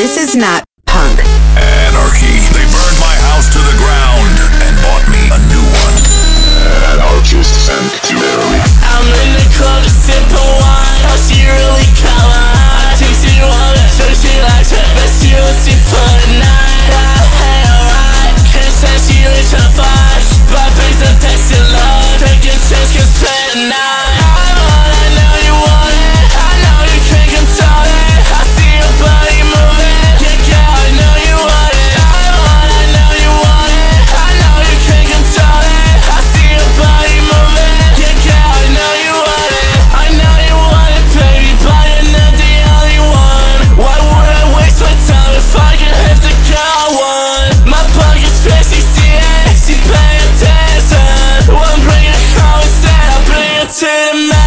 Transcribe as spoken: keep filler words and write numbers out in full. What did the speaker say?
This is not punk. Anarchy. They burned my house to the ground and bought me a new one. Anarchist sanctuary. I'm in the club just sipping wine. How she really color. I think she wanna show she likes her, but she was she for the night. I had her right. Can't say she reached her five. But please don't text your love. Take a chance, cause play the night. I want, I know you want it. I know you can't control it. I see your body moving. Yeah, girl, I know you want it. I want, I know you want it. I know you can't control it. I see your body moving. Yeah, girl, I know you want it. I know you want it, baby, but you're not the only one. Why would I waste my time if I can have the girl I want? My pocket's fat, she see it. She paying attention. One bring it home instead, I'll bring it to the man.